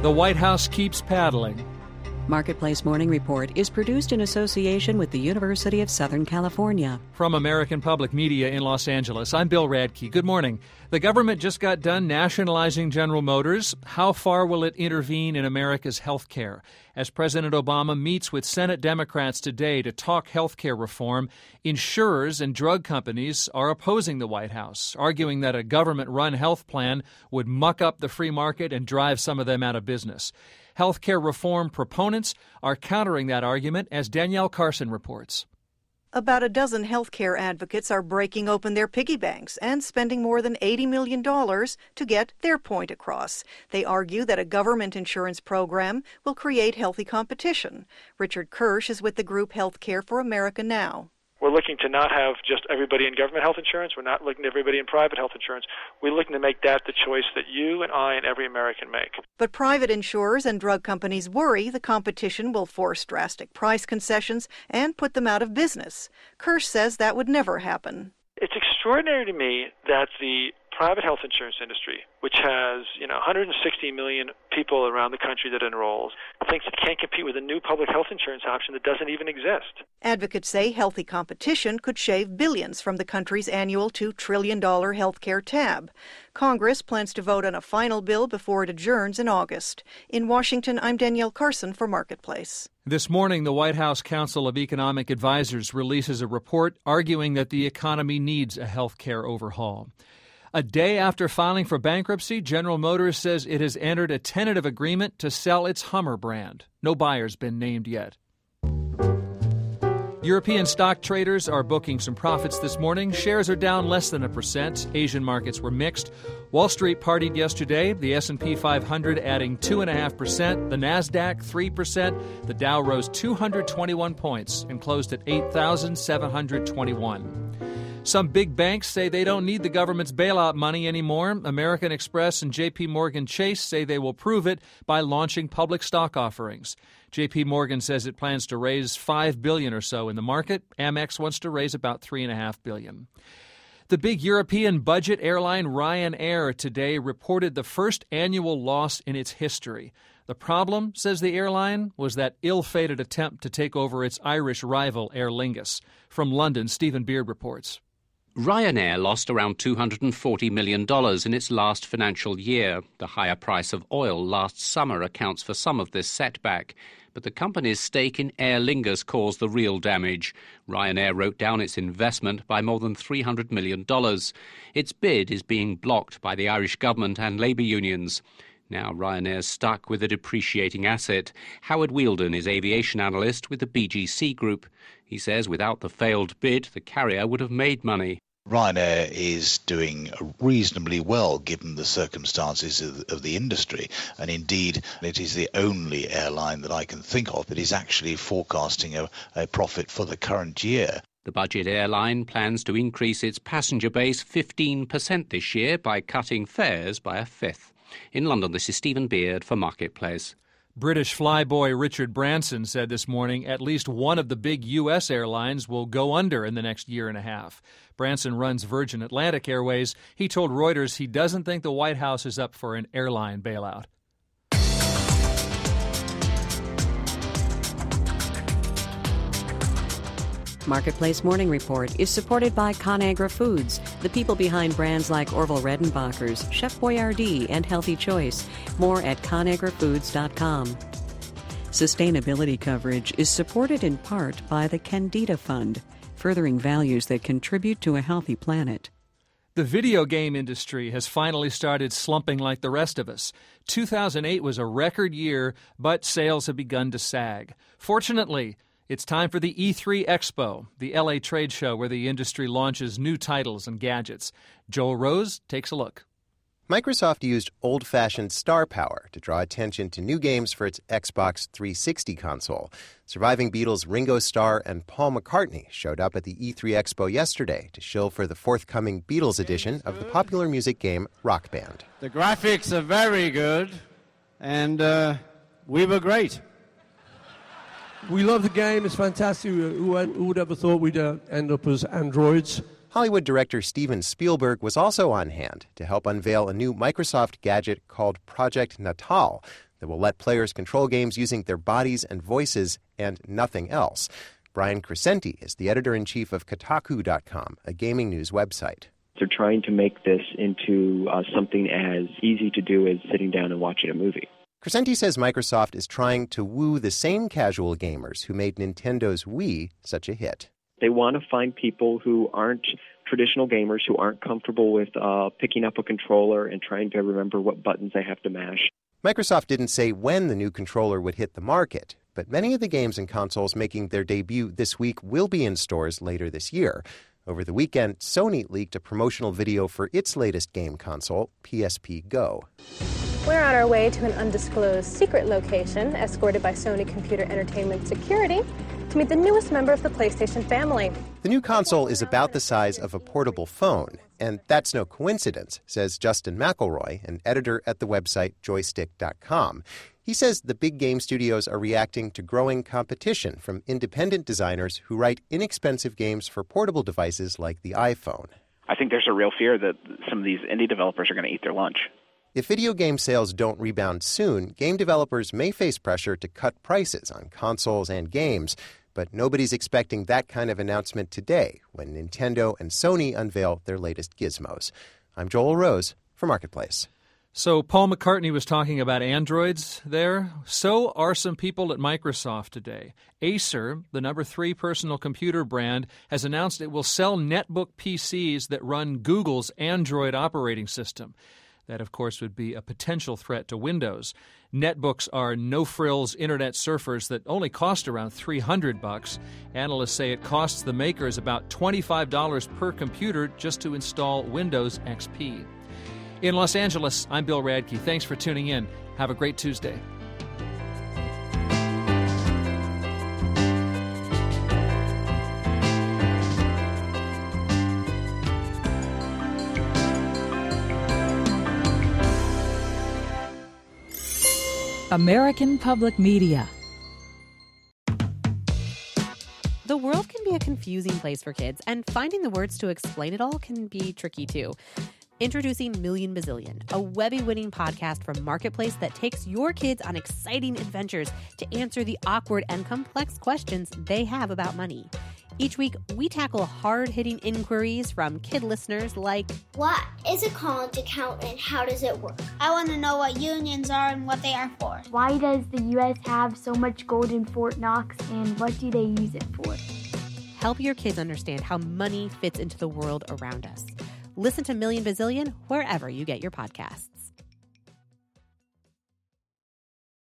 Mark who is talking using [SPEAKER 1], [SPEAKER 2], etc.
[SPEAKER 1] The White House keeps paddling.
[SPEAKER 2] Marketplace Morning Report is produced in association with the University of Southern California.
[SPEAKER 1] From American Public Media in Los Angeles, I'm Bill Radke. Good morning. The government just got done nationalizing General Motors. How far will it intervene in America's health care? As President Obama meets with Senate Democrats today to talk health care reform, insurers and drug companies are opposing the White House, arguing that a government-run health plan would muck up the free market and drive some of them out of business. Health care reform proponents are countering that argument, as Danielle Carson reports.
[SPEAKER 3] About a dozen health care advocates are breaking open their piggy banks and spending more than $80 million to get their point across. They argue that a government insurance program will create healthy competition. Richard Kirsch is with the group Health Care for America Now.
[SPEAKER 4] We're looking to not have just everybody in government health insurance. We're not looking at everybody in private health insurance. We're looking to make that the choice that you and I and every American make.
[SPEAKER 3] But private insurers and drug companies worry the competition will force drastic price concessions and put them out of business. Kirsch says that would never happen.
[SPEAKER 4] It's extraordinary to me that the private health insurance industry, which has 160 million people around the country that enrolls, thinks it can't compete with a new public health insurance option that doesn't even exist.
[SPEAKER 3] Advocates say healthy competition could shave billions from the country's annual $2 trillion health care tab. Congress plans to vote on a final bill before it adjourns in August. In Washington, I'm Danielle Carson for Marketplace.
[SPEAKER 1] This morning, the White House Council of Economic Advisors releases a report arguing that the economy needs a health care overhaul. A day after filing for bankruptcy, General Motors says it has entered a tentative agreement to sell its Hummer brand. No buyer's been named yet. European stock traders are booking some profits this morning. Shares are down less than 1%. Asian markets were mixed. Wall Street partied yesterday. The S&P 500 adding 2.5%. The Nasdaq 3%. The Dow rose 221 points and closed at 8,721. Some big banks say they don't need the government's bailout money anymore. American Express and J.P. Morgan Chase say they will prove it by launching public stock offerings. J.P. Morgan says it plans to raise $5 billion or so in the market. Amex wants to raise about $3.5 billion. The big European budget airline Ryanair today reported the first annual loss in its history. The problem, says the airline, was that ill-fated attempt to take over its Irish rival Aer Lingus. From London, Stephen Beard reports.
[SPEAKER 5] Ryanair lost around $240 million in its last financial year. The higher price of oil last summer accounts for some of this setback. But the company's stake in Aer Lingus caused the real damage. Ryanair wrote down its investment by more than $300 million. Its bid is being blocked by the Irish government and labour unions. Now Ryanair's stuck with a depreciating asset. Howard Wheeldon is aviation analyst with the BGC Group. He says without the failed bid, the carrier would have made money.
[SPEAKER 6] Ryanair is doing reasonably well given the circumstances of the industry, and indeed it is the only airline that I can think of that is actually forecasting a profit for the current year.
[SPEAKER 5] The budget airline plans to increase its passenger base 15% this year by cutting fares by a fifth. In London, this is Stephen Beard for Marketplace.
[SPEAKER 1] British flyboy Richard Branson said this morning at least one of the big U.S. airlines will go under in the next year and a half. Branson runs Virgin Atlantic Airways. He told Reuters he doesn't think the White House is up for an airline bailout.
[SPEAKER 2] Marketplace Morning Report is supported by ConAgra Foods, the people behind brands like Orville Redenbacher's, Chef Boyardee, and Healthy Choice. More at ConAgraFoods.com. Sustainability coverage is supported in part by the Candida Fund, furthering values that contribute to a healthy planet.
[SPEAKER 1] The video game industry has finally started slumping like the rest of us. 2008 was a record year, but sales have begun to sag. Fortunately, it's time for the E3 Expo, the LA trade show where the industry launches new titles and gadgets. Joel Rose takes a look.
[SPEAKER 7] Microsoft used old-fashioned star power to draw attention to new games for its Xbox 360 console. Surviving Beatles Ringo Starr and Paul McCartney showed up at the E3 Expo yesterday to shill for the forthcoming Beatles edition of the popular music game Rock Band.
[SPEAKER 8] The graphics are very good, and we were great.
[SPEAKER 9] We love the game. It's fantastic. Who would ever thought we'd end up as androids?
[SPEAKER 7] Hollywood director Steven Spielberg was also on hand to help unveil a new Microsoft gadget called Project Natal. that will let players control games using their bodies and voices and nothing else. Brian Crescenti is the editor-in-chief of Kotaku.com, a gaming news website.
[SPEAKER 10] They're trying to make this into something as easy to do as sitting down and watching a movie.
[SPEAKER 7] Crescenti says Microsoft is trying to woo the same casual gamers who made Nintendo's Wii such a hit.
[SPEAKER 10] They want to find people who aren't traditional gamers, who aren't comfortable with picking up a controller and trying to remember what buttons they have to mash.
[SPEAKER 7] Microsoft didn't say when the new controller would hit the market, but many of the games and consoles making their debut this week will be in stores later this year. Over the weekend, Sony leaked a promotional video for its latest game console, PSP Go.
[SPEAKER 11] We're on our way to an undisclosed secret location, escorted by Sony Computer Entertainment Security, to meet the newest member of the PlayStation family.
[SPEAKER 7] The new console is about the size of a portable phone, and that's no coincidence, says Justin McElroy, an editor at the website joystick.com. He says the big game studios are reacting to growing competition from independent designers who write inexpensive games for portable devices like the iPhone.
[SPEAKER 12] I think there's a real fear that some of these indie developers are going to eat their lunch.
[SPEAKER 7] If video game sales don't rebound soon, game developers may face pressure to cut prices on consoles and games. But nobody's expecting that kind of announcement today when Nintendo and Sony unveil their latest gizmos. I'm Joel Rose for Marketplace.
[SPEAKER 1] So Paul McCartney was talking about Androids there. So are some people at Microsoft today. Acer, the number 3 personal computer brand, has announced it will sell netbook PCs that run Google's Android operating system. That, of course, would be a potential threat to Windows. Netbooks are no-frills internet surfers that only cost around $300. Analysts say it costs the makers about $25 per computer just to install Windows XP. In Los Angeles, I'm Bill Radke. Thanks for tuning in. Have a great Tuesday.
[SPEAKER 13] American Public Media.
[SPEAKER 14] The world can be a confusing place for kids, and finding the words to explain it all can be tricky too. Introducing Million Bazillion, a Webby-winning podcast from Marketplace that takes your kids on exciting adventures to answer the awkward and complex questions they have about money. Each week, we tackle hard-hitting inquiries from kid listeners like,
[SPEAKER 15] what is a college account and how does it work? I want to know what unions are and what they are for.
[SPEAKER 16] Why does the U.S. have so much gold in Fort Knox and what do they use it for?
[SPEAKER 14] Help your kids understand how money fits into the world around us. Listen to Million Bazillion wherever you get your podcasts.